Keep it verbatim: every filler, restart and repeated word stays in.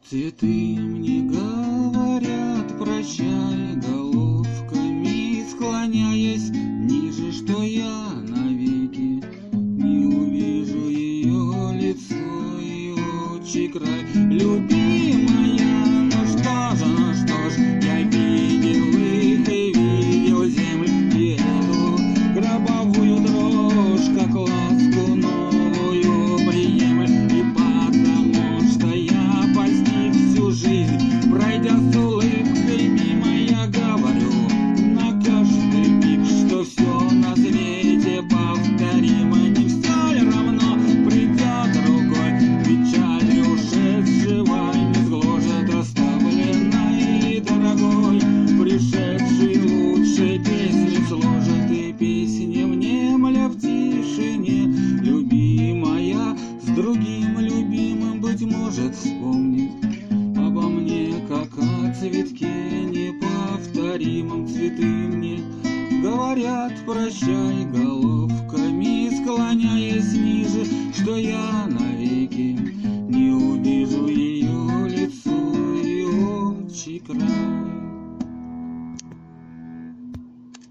Цветы мне говорят прощай, головками склоняясь ниже, что я навеки не увижу ее лицо и очи край. Любимая, ну что же, ну что ж, я видел их и видел землю, и эту гробовую дрожь, как ласку новую приемлю, и потому что я постиг всю жизнь, пройдя с улыбкой мимо, я говорю на каждый миг, что все на свете повторимо. Не все ли равно придет другой, печаль ушедшего не сгложет оставленной дорогой, пришедший лучшей песни сложит и песни внемля в тишине. Любимая с другим любимым, быть может, вспомнит обо мне, как о цветке неповторимом. Цветы мне говорят прощай, головками склоняясь ниже, что я навеки не увижу ее лицо и очи край.